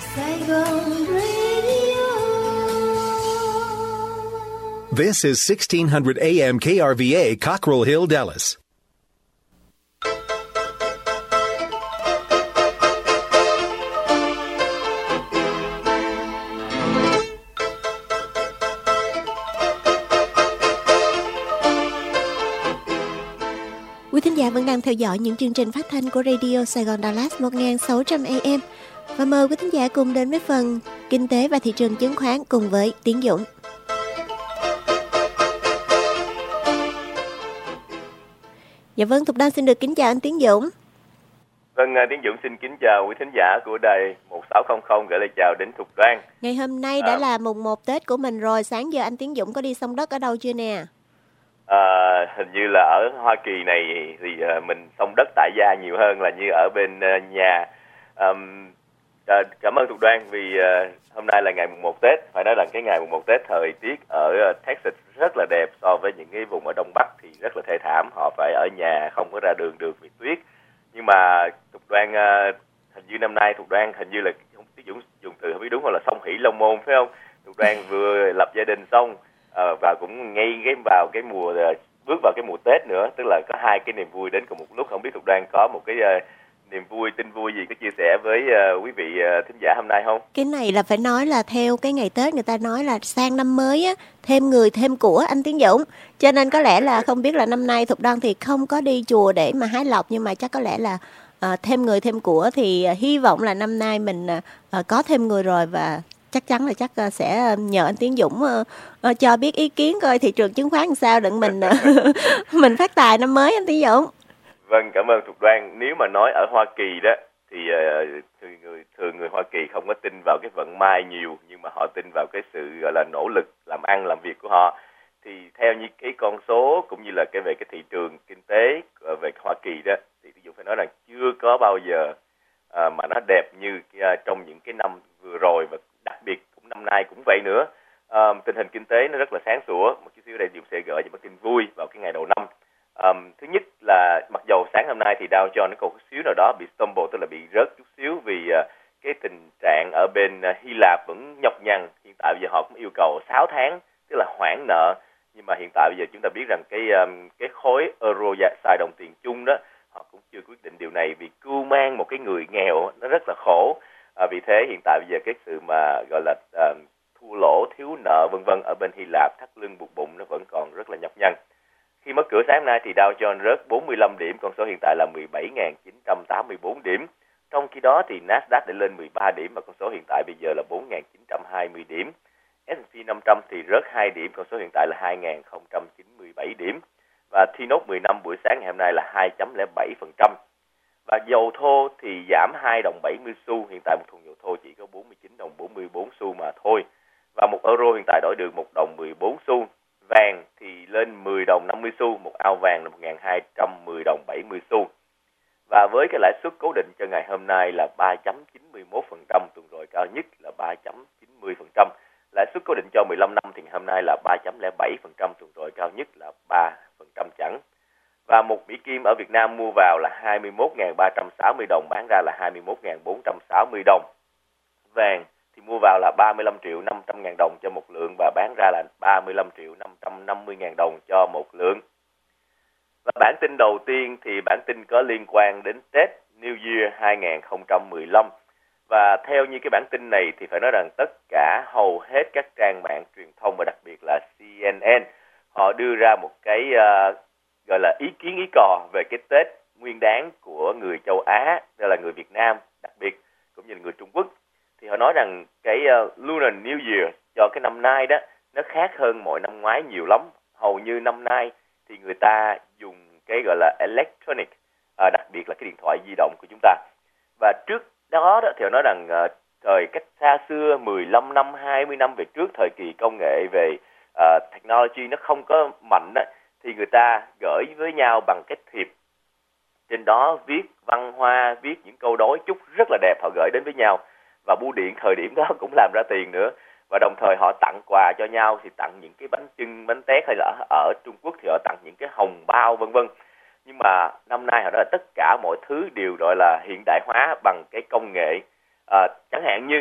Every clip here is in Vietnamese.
Saigon Radio. This is 1600 AM KRVA, Cockrell Hill, Dallas. Quý thính giả vẫn đang theo dõi những chương trình phát thanh của Radio Saigon Dallas 1600 AM. Và mời quý thính giả cùng đến với phần Kinh tế và thị trường chứng khoán cùng với Tiến Dũng. Dạ vâng, Thục Đăng xin được kính chào anh Tiến Dũng. Vâng, Tiến Dũng xin kính chào quý thính giả của đài 1600, gửi lời chào đến Thục Đoan. Ngày hôm nay đã là mùng 1 Tết của mình rồi, sáng giờ anh Tiến Dũng có đi xông đất ở đâu chưa nè? Hình như là ở Hoa Kỳ này thì mình xông đất tại gia nhiều hơn là như ở bên nhà. Cảm ơn Thục Đoan vì hôm nay là ngày mùng 1 Tết. Phải nói là cái ngày mùng 1 Tết thời tiết ở Texas rất là đẹp so với những cái vùng ở Đông Bắc thì rất là thê thảm. Họ phải ở nhà không có ra đường được vì tuyết. Nhưng mà Thục Đoan hình như năm nay Thục Đoan hình như là Tiến Dũng dùng từ không biết đúng không, là song hỷ long môn phải không? Thục Đoan vừa lập gia đình xong và cũng ngay vào cái mùa bước vào cái mùa Tết nữa, tức là có hai cái niềm vui đến cùng một lúc. Không biết Thục Đoan có một cái niềm vui, tin vui gì có chia sẻ với quý vị thính giả hôm nay không? Cái này là phải nói là theo cái ngày Tết người ta nói là sang năm mới á, thêm người thêm của anh Tiến Dũng. Cho nên có lẽ là không biết là năm nay Thục Đoan thì không có đi chùa để mà hái lộc, nhưng mà chắc có lẽ là thêm người thêm của thì hy vọng là năm nay mình có thêm người rồi, và chắc chắn là chắc sẽ nhờ anh Tiến Dũng cho biết ý kiến coi thị trường chứng khoán làm sao đừng mình mình phát tài năm mới anh Tiến Dũng. Vâng, cảm ơn Thục Đoan. Nếu mà nói ở Hoa Kỳ đó thì thường người Hoa Kỳ không có tin vào cái vận may nhiều, nhưng mà họ tin vào cái sự gọi là nỗ lực làm ăn làm việc của họ. Thì theo như cái con số cũng như là về cái thị trường kinh tế về Hoa Kỳ đó thì ví dụ phải nói rằng chưa có bao giờ mà nó đẹp như trong những cái năm vừa rồi, và đặc biệt cũng năm nay cũng vậy nữa. Tình hình kinh tế nó rất là sáng sủa. Một chút xíu đây Dũng sẽ gửi những tin vui vào cái ngày đầu năm. Thứ nhất là mặc dầu sáng hôm nay thì Dow Jones nó còn chút xíu nào đó bị stumble, tức là bị rớt chút xíu vì cái tình trạng ở bên Hy Lạp vẫn nhọc nhằn. Hiện tại bây giờ họ cũng yêu cầu 6 tháng, tức là hoãn nợ. Nhưng mà hiện tại bây giờ chúng ta biết rằng cái khối euro xài đồng tiền chung đó, họ cũng chưa quyết định điều này vì cưu mang một cái người nghèo nó rất là khổ. Vì thế hiện tại bây giờ cái sự mà gọi là thua lỗ, thiếu nợ vân vân ở bên Hy Lạp, thắt lưng buộc bụng nó vẫn còn rất là nhọc nhằn. Khi mất cửa sáng hôm nay thì Dow Jones rớt 45 điểm, con số hiện tại là 17.984 điểm. Trong khi đó thì Nasdaq đã lên 13 điểm và con số hiện tại bây giờ là 4.920 điểm. S&P 500 thì rớt 2 điểm, con số hiện tại là 2.097 điểm. Và T-Note 10 năm buổi sáng ngày hôm nay là 2.07%. Và dầu thô thì giảm 2 đồng 70 xu, hiện tại một thùng dầu thô chỉ có 49 đồng 44 xu mà thôi. Và một euro hiện tại đổi được 1 đồng 14 xu. Vàng thì lên 10 đồng 50 xu, một ao vàng là 1.210 đồng 70 xu. Và với cái lãi suất cố định cho ngày hôm nay là 3.91%, tuần rồi cao nhất là 3.90%. Lãi suất cố định cho 15 năm thì hôm nay là 3.07%, tuần rồi cao nhất là 3% chẵn. Và một Mỹ Kim ở Việt Nam mua vào là 21.360 đồng, bán ra là 21.460 đồng. Vàng thì mua vào là 35.500.000 đồng cho một lượng và bán ra là 35.550.000 đồng cho một lượng. Và bản tin đầu tiên thì bản tin có liên quan đến Tết New Year 2015. Và theo như cái bản tin này thì phải nói rằng tất cả hầu hết các trang mạng truyền thông và đặc biệt là CNN, họ đưa ra một cái gọi là ý kiến ý cò về cái Tết Nguyên đán của người châu Á, đó là người Việt Nam đặc biệt cũng như là người Trung Quốc. Thì họ nói rằng cái Lunar New Year cho cái năm nay đó nó khác hơn mọi năm ngoái nhiều lắm. Hầu như năm nay thì người ta dùng cái gọi là electronic, đặc biệt là cái điện thoại di động của chúng ta. Và trước đó thì họ nói rằng thời cách xa xưa 15 năm, 20 năm về trước, thời kỳ công nghệ về technology nó không có mạnh đó, thì người ta gửi với nhau bằng cái thiệp. Trên đó viết văn hoa, viết những câu đối chúc rất là đẹp, họ gửi đến với nhau. Và bưu điện thời điểm đó cũng làm ra tiền nữa. Và đồng thời họ tặng quà cho nhau, thì tặng những cái bánh chưng, bánh tét, hay là ở Trung Quốc thì họ tặng những cái hồng bao vân vân. Nhưng mà năm nay họ nói là tất cả mọi thứ đều gọi là hiện đại hóa bằng cái công nghệ. Chẳng hạn như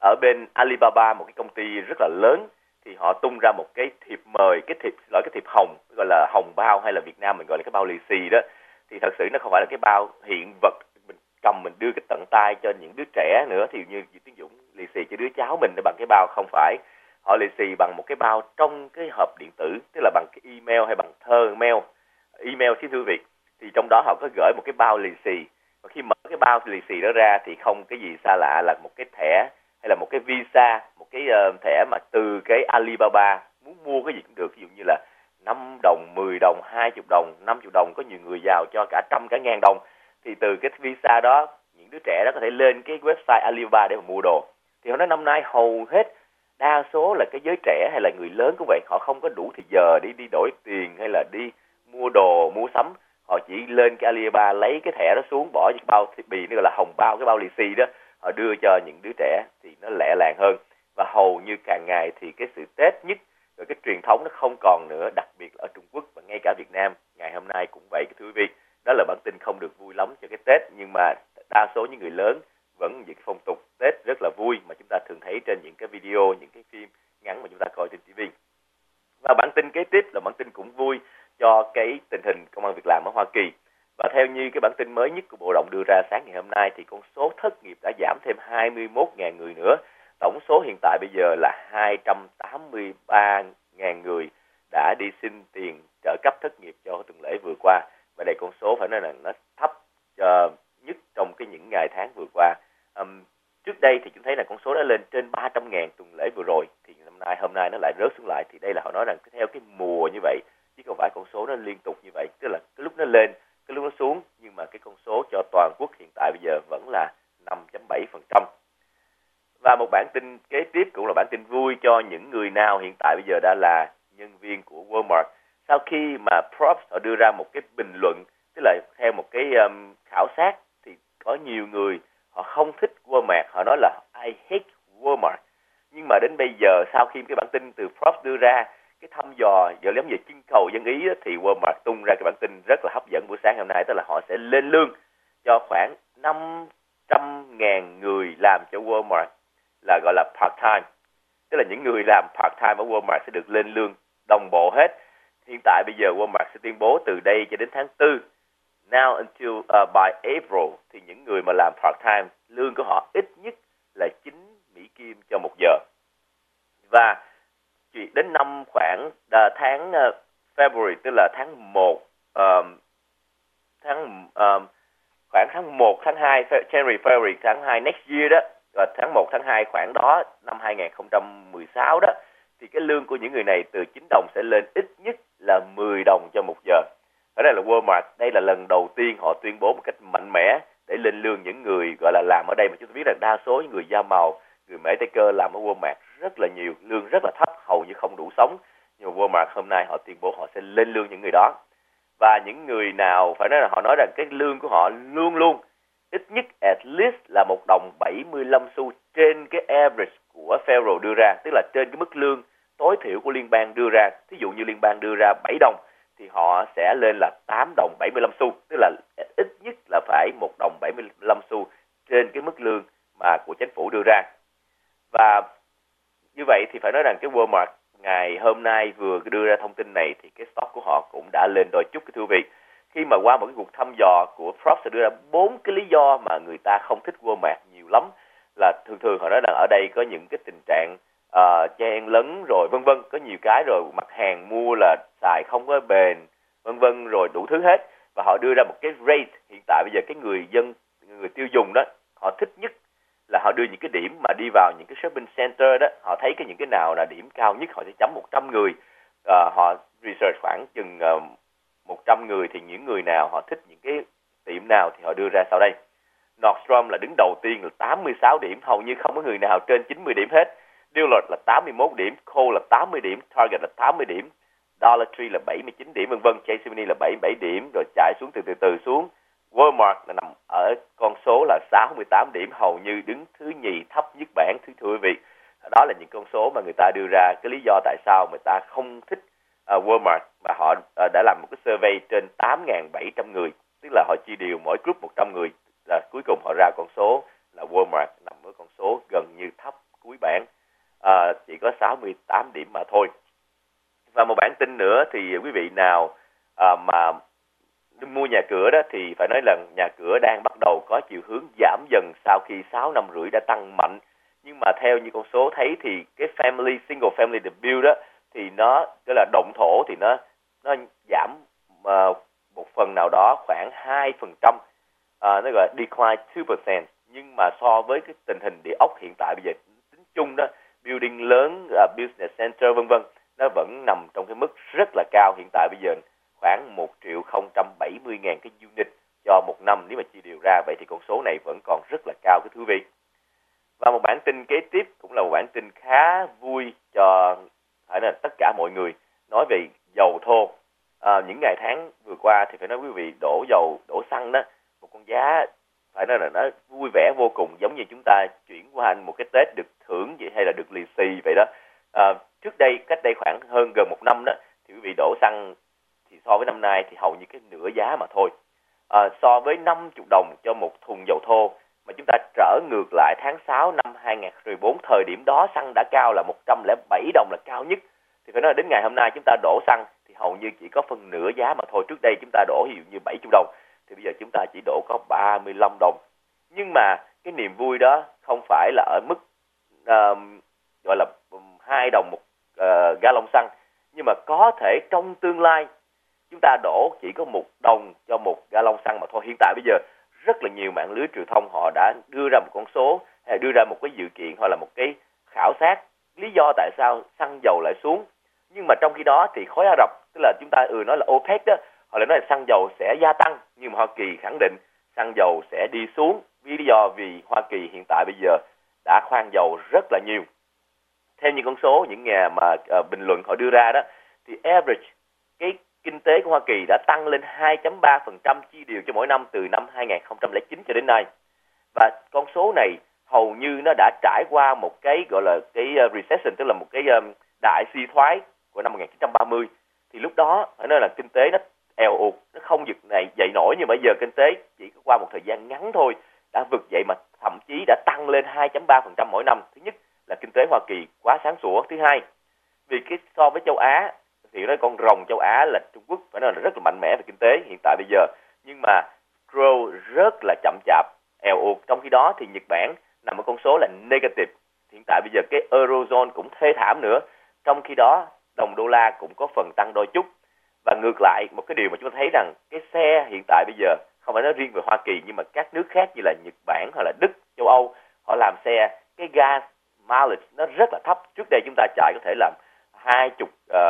ở bên Alibaba, một cái công ty rất là lớn, thì họ tung ra một cái thiệp mời, cái thiệp hồng, gọi là hồng bao, hay là Việt Nam mình gọi là cái bao lì xì đó. Thì thật sự nó không phải là cái bao hiện vật mình cầm mình đưa cái tận tay cho những đứa trẻ nữa, thì như Tiến Dũng lì xì cho đứa cháu mình bằng cái bao, không phải. Họ lì xì bằng một cái bao trong cái hộp điện tử, tức là bằng cái email hay bằng thơ email xin thưa Việt. Thì trong đó họ có gửi một cái bao lì xì, và khi mở cái bao lì xì đó ra thì không cái gì xa lạ là một cái thẻ hay là một cái visa, một cái thẻ mà từ cái Alibaba, muốn mua cái gì cũng được, ví dụ như là 5 đồng, 10 đồng, 20 đồng, 50 đồng, có nhiều người giàu cho cả trăm, cả ngàn đồng. Thì từ cái visa đó, những đứa trẻ đó có thể lên cái website Alibaba để mà mua đồ. Thì họ nói năm nay hầu hết, đa số là cái giới trẻ hay là người lớn cũng vậy, họ không có đủ thời giờ để đi đổi tiền hay là đi mua đồ, mua sắm. Họ chỉ lên cái Alibaba lấy cái thẻ đó xuống, bỏ cái bao thiết bị, nó gọi là hồng bao, cái bao lì xì đó, họ đưa cho những đứa trẻ thì nó lẹ làng hơn. Và hầu như càng ngày thì cái sự Tết nhất, rồi cái truyền thống nó không còn nữa, đặc biệt là ở Trung Quốc và ngay cả Việt Nam ngày hôm nay cũng vậy thưa quý vị. Đó là bản tin không được vui lắm cho cái Tết, nhưng mà đa số những người lớn vẫn những cái phong tục Tết rất là vui mà chúng ta thường thấy trên những cái video, những cái phim ngắn mà chúng ta coi trên TV. Và bản tin kế tiếp là bản tin cũng vui cho cái tình hình công ăn việc làm ở Hoa Kỳ. Và theo như cái bản tin mới nhất của Bộ Lao động đưa ra sáng ngày hôm nay thì con số thất nghiệp đã giảm thêm 21.000 người nữa. Tổng số hiện tại bây giờ là 283.000 người đã đi xin tiền trợ cấp thất nghiệp cho tuần lễ vừa qua. Và đây con số phải nói là nó thấp nhất trong cái những ngày tháng vừa qua. Trước đây thì chúng thấy là con số đã lên trên 300.000 tuần lễ vừa rồi, thì hôm nay nó lại rớt xuống lại. Thì đây là họ nói rằng theo cái mùa như vậy, chứ không phải con số nó liên tục như vậy, tức là cái lúc nó lên, cái lúc nó xuống, nhưng mà cái con số cho toàn quốc hiện tại bây giờ vẫn là 5.7%. Và một bản tin kế tiếp cũng là bản tin vui cho những người nào hiện tại bây giờ đã là nhân viên của Walmart. Sau khi mà Probst họ đưa ra một cái bình luận, tức là theo một cái khảo sát, thì có nhiều người họ không thích Walmart, họ nói là I hate Walmart. Nhưng mà đến bây giờ sau khi cái bản tin từ Probst đưa ra, cái thăm dò giống như trưng cầu dân ý, thì Walmart tung ra cái bản tin rất là hấp dẫn buổi sáng hôm nay, tức là họ sẽ lên lương cho khoảng 500.000 người làm cho Walmart, là gọi là part-time. Tức là những người làm part-time ở Walmart sẽ được lên lương đồng bộ hết. Hiện tại bây giờ Walmart sẽ tuyên bố từ đây cho đến tháng 4, now until by April, thì những người mà làm part-time, lương của họ ít nhất là 9 Mỹ Kim cho một giờ. Và đến năm khoảng tháng February, tức là tháng 1, khoảng tháng 1, tháng 2, January, February, tháng 2 next year đó, và tháng 1, tháng 2 khoảng đó, năm 2016 đó, thì cái lương của những người này từ 9 đồng sẽ lên ít nhất là 10 đồng cho một giờ. Ở đây là Walmart, đây là lần đầu tiên họ tuyên bố một cách mạnh mẽ để lên lương những người gọi là làm ở đây, mà chúng ta biết rằng đa số những người da màu, người Mễ Tây Cơ làm ở Walmart rất là nhiều, lương rất là thấp, hầu như không đủ sống. Nhưng mà Walmart hôm nay họ tuyên bố họ sẽ lên lương những người đó. Và những người nào phải nói là họ nói rằng cái lương của họ luôn luôn ít nhất at least là 1 đồng 75 xu trên cái average của Federal đưa ra, tức là trên cái mức lương tối thiểu của liên bang đưa ra. Thí dụ như liên bang đưa ra 7 đồng thì họ sẽ lên là 8 đồng 75 xu, tức là ít nhất là phải 1 đồng 75 xu trên cái mức lương mà của chính phủ đưa ra. Và như vậy thì phải nói rằng cái Walmart ngày hôm nay vừa đưa ra thông tin này thì cái stock của họ cũng đã lên đôi chút, cái thưa quý vị. Khi mà qua một cái cuộc thăm dò của Probst đưa ra 4 cái lý do mà người ta không thích Walmart nhiều lắm, là thường họ nói rằng ở đây có những cái tình trạng chen lấn rồi vân vân, có nhiều cái rồi mặt hàng mua là xài không có bền vân vân, rồi đủ thứ hết. Và họ đưa ra một cái rate, hiện tại bây giờ cái người tiêu dùng đó, họ thích nhất là họ đưa những cái điểm mà đi vào những cái shopping center đó, họ thấy những cái nào là điểm cao nhất họ sẽ chấm 100 người. Họ research khoảng chừng 100 người thì những người nào họ thích những cái tiệm nào thì họ đưa ra sau đây. Nordstrom là đứng đầu tiên là 86 điểm, hầu như không có người nào trên 90 điểm hết. Dillard's là 81 điểm, Kohl's là 80 điểm, Target là 80 điểm, Dollar Tree là 79 điểm vân vân, JCPenney là 77 điểm, rồi chạy xuống từ xuống. Walmart là nằm ở con số là 68 điểm, hầu như đứng thứ nhì, thấp nhất bảng, thưa quý vị. Đó là những con số mà người ta đưa ra cái lý do tại sao người ta không thích Walmart, mà họ đã làm một cái survey trên 8.700 người, tức là họ chia đều mỗi group 100 người, là cuối cùng họ ra con số là Walmart nằm ở con số gần như thấp có 68 điểm mà thôi. Và một bản tin nữa thì quý vị nào mà mua nhà cửa đó thì phải nói là nhà cửa đang bắt đầu có chiều hướng giảm dần sau khi 6 năm rưỡi đã tăng mạnh. Nhưng mà theo như con số thấy thì cái single family build đó thì nó tức là động thổ thì nó giảm một phần nào đó khoảng 2%, nó gọi là decline 2%. Nhưng mà so với cái tình hình địa ốc hiện tại bây giờ tính chung đó, building lớn, business center vân vân, nó vẫn nằm trong cái mức rất là cao. Hiện tại bây giờ khoảng 1.070.000 cái unit cho một năm, nếu mà chia đều ra vậy thì con số này vẫn còn rất là cao, cái thú vị. Và một bản tin kế tiếp cũng là một bản tin khá vui cho phải là tất cả mọi người, nói về dầu thô. Những ngày tháng vừa qua thì phải nói quý vị, đổ dầu, đổ xăng đó, một con giá phải nói là nó vui vẻ vô cùng, giống như chúng ta chuyển qua một cái Tết được thưởng vậy hay là được lì xì vậy đó. Trước đây, cách đây khoảng hơn gần một năm đó, thì quý vị đổ xăng thì so với năm nay thì hầu như cái nửa giá mà thôi. So với 50 đồng cho một thùng dầu thô, mà chúng ta trở ngược lại tháng 6 năm 2014, thời điểm đó xăng đã cao là 107 đồng là cao nhất. Thì phải nói đến ngày hôm nay chúng ta đổ xăng thì hầu như chỉ có phần nửa giá mà thôi. Trước đây chúng ta đổ ví dụ như 70 đồng, thì bây giờ chúng ta chỉ đổ có 35 đồng. Nhưng mà cái niềm vui đó không phải là ở mức gọi là 2 đồng một gallon xăng, nhưng mà có thể trong tương lai chúng ta đổ chỉ có 1 đồng cho một gallon xăng mà thôi. Hiện tại bây giờ rất là nhiều mạng lưới truyền thông họ đã đưa ra một con số hay đưa ra một cái dự kiện hoặc là một cái khảo sát lý do tại sao xăng dầu lại xuống. Nhưng mà trong khi đó thì khối Ả Rập, tức là chúng ta nói là OPEC đó, họ lại nói là xăng dầu sẽ gia tăng, nhưng mà Hoa Kỳ khẳng định xăng dầu sẽ đi xuống. Vì lý do vì Hoa Kỳ hiện tại bây giờ đã khoan dầu rất là nhiều. Theo những con số những nhà mà bình luận họ đưa ra đó, thì average cái kinh tế của Hoa Kỳ đã tăng lên 2.3% chia đều cho mỗi năm từ năm 2009 cho đến nay. Và con số này hầu như nó đã trải qua một cái gọi là cái recession, tức là một cái đại suy thoái của năm 1930. Thì lúc đó phải nói là kinh tế nó eo ụt, nó không vực này dậy nổi, nhưng bây giờ kinh tế chỉ qua một thời gian ngắn thôi đã vực dậy, mà thậm chí đã tăng lên 2.3% mỗi năm. Thứ nhất là kinh tế Hoa Kỳ quá sáng sủa. Thứ hai, vì cái so với châu Á thì nói con rồng châu Á là Trung Quốc phải nói là rất là mạnh mẽ về kinh tế hiện tại bây giờ, nhưng mà grow rất là chậm chạp, eo ụt. Trong khi đó thì Nhật Bản nằm ở con số là negative. Hiện tại bây giờ cái Eurozone cũng thê thảm nữa. Trong khi đó đồng đô la cũng có phần tăng đôi chút. Và ngược lại, một cái điều mà chúng ta thấy rằng cái xe hiện tại bây giờ không phải nói riêng về Hoa Kỳ, nhưng mà các nước khác như là Nhật Bản hoặc là Đức, châu Âu, họ làm xe, cái gas mileage nó rất là thấp. Trước đây chúng ta chạy có thể làm 20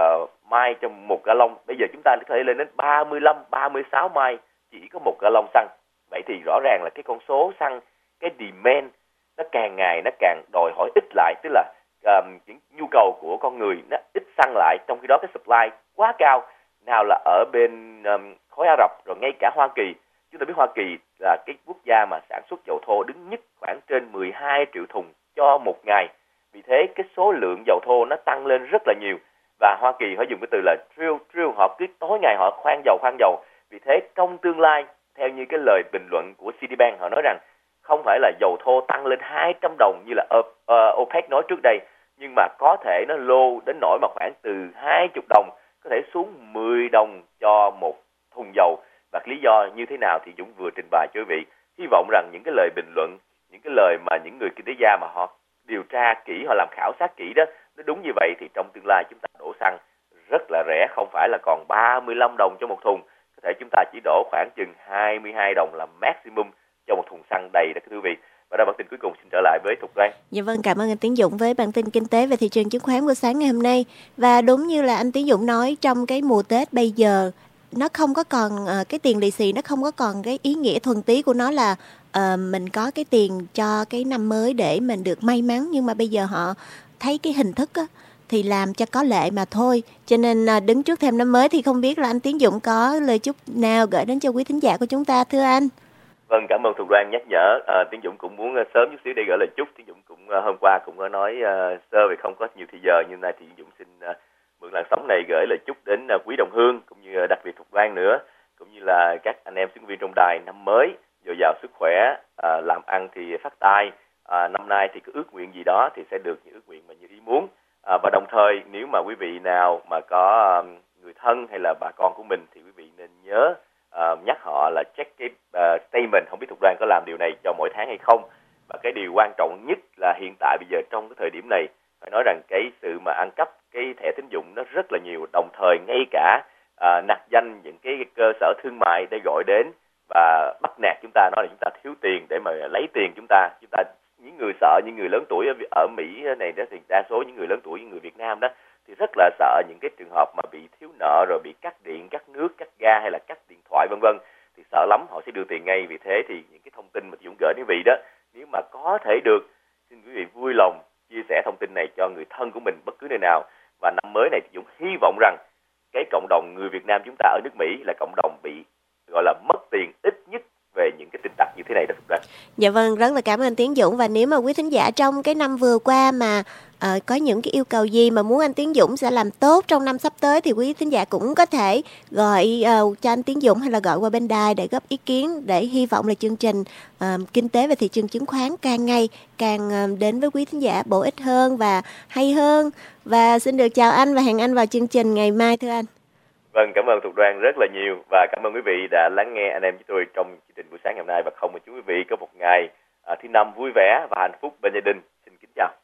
mile trong một gallon, bây giờ chúng ta có thể lên đến 35, 36 mile chỉ có một gallon xăng. Vậy thì rõ ràng là cái con số xăng, cái demand nó càng ngày nó càng đòi hỏi ít lại, tức là những nhu cầu của con người nó ít xăng lại, trong khi đó cái supply quá cao. Nào là ở bên khối Ả Rập rồi ngay cả Hoa Kỳ. Chúng ta biết Hoa Kỳ là cái quốc gia mà sản xuất dầu thô đứng nhất, khoảng trên 12 triệu thùng cho một ngày. Vì thế cái số lượng dầu thô nó tăng lên rất là nhiều. Và Hoa Kỳ họ dùng cái từ là drill, họ cứ tối ngày họ khoan dầu. Vì thế trong tương lai, theo như cái lời bình luận của Citibank, họ nói rằng không phải là dầu thô tăng lên 200 đồng như là OPEC nói trước đây, nhưng mà có thể nó lô đến nỗi mà khoảng từ 20 đồng có thể xuống 10 đồng cho một thùng dầu. Và lý do như thế nào thì Dũng vừa trình bày cho quý vị. Hy vọng rằng những cái lời bình luận, những cái lời mà những người kinh tế gia mà họ điều tra kỹ, họ làm khảo sát kỹ đó, nó đúng như vậy thì trong tương lai chúng ta đổ xăng rất là rẻ, không phải là còn 35 đồng cho một thùng. Có thể chúng ta chỉ đổ khoảng chừng 22 đồng là maximum cho một thùng xăng đầy đó quý vị. Và đó bản tin cuối cùng xin trở lại với Thục Loan. Dạ vâng, cảm ơn anh Tiến Dũng với bản tin kinh tế về thị trường chứng khoán của sáng ngày hôm nay. Và đúng như là anh Tiến Dũng nói, trong cái mùa Tết bây giờ nó không có còn cái tiền lì xì, nó không có còn cái ý nghĩa thuần túy của nó là mình có cái tiền cho cái năm mới để mình được may mắn, nhưng mà bây giờ họ thấy cái hình thức á, thì làm cho có lệ mà thôi. Cho nên đứng trước thềm năm mới thì không biết là anh Tiến Dũng có lời chúc nào gửi đến cho quý thính giả của chúng ta thưa anh? Vâng, cảm ơn Thục Loan nhắc nhở. Tiến Dũng cũng muốn sớm chút xíu để gửi lời chúc. Tiến Dũng cũng hôm qua cũng có nói sơ vì không có nhiều thời giờ, nhưng nay thì Tiến Dũng xin mượn làn sóng này gửi lời chúc đến quý đồng hương cũng như đặc biệt Thục Loan nữa, cũng như là các anh em sinh viên trong đài năm mới dồi dào sức khỏe, làm ăn thì phát tài. Năm nay thì cứ ước nguyện gì đó thì sẽ được những ước nguyện mà như ý muốn. Và đồng thời nếu mà quý vị nào mà có người thân hay là bà con của mình thì quý vị nên nhớ nhắc họ là check cái statement, không biết Thục Đoan có làm điều này cho mỗi tháng hay không. Và cái điều quan trọng nhất là hiện tại bây giờ trong cái thời điểm này phải nói rằng cái sự mà ăn cắp cái thẻ tín dụng nó rất là nhiều, đồng thời ngay cả nặc danh những cái cơ sở thương mại để gọi đến và bắt nạt chúng ta, nói là chúng ta thiếu tiền để mà lấy tiền chúng ta những người sợ, những người lớn tuổi ở Mỹ này đó thì đa số những người lớn tuổi, những người Việt Nam đó thì rất là sợ những cái trường hợp mà bị thiếu nợ rồi bị cắt điện, cắt nước, cắt ga hay là cắt điện thoại vân vân, thì sợ lắm, họ sẽ đưa tiền ngay. Vì thế thì những cái thông tin mà Dũng gửi đến quý vị đó, nếu mà có thể được, xin quý vị vui lòng chia sẻ thông tin này cho người thân của mình bất cứ nơi nào. Và năm mới này thì Dũng hy vọng rằng cái cộng đồng người Việt Nam chúng ta ở nước Mỹ là cộng đồng bị gọi là mất tiền ít nhất về những cái tin tặc như thế này đó. Dạ vâng, rất là cảm ơn anh Tiến Dũng. Và nếu mà quý thính giả trong cái năm vừa qua mà có những cái yêu cầu gì mà muốn anh Tiến Dũng sẽ làm tốt trong năm sắp tới thì quý thính giả cũng có thể gọi cho anh Tiến Dũng hay là gọi qua bên đài để góp ý kiến, để hy vọng là chương trình kinh tế và thị trường chứng khoán càng ngày càng đến với quý thính giả bổ ích hơn và hay hơn. Và xin được chào anh và hẹn anh vào chương trình ngày mai thưa anh. Vâng, cảm ơn Thục Đoan rất là nhiều và cảm ơn quý vị đã lắng nghe anh em với tôi trong chương trình buổi sáng ngày hôm nay, và không mà chúc quý vị có một ngày thứ năm vui vẻ và hạnh phúc bên gia đình. Xin kính chào.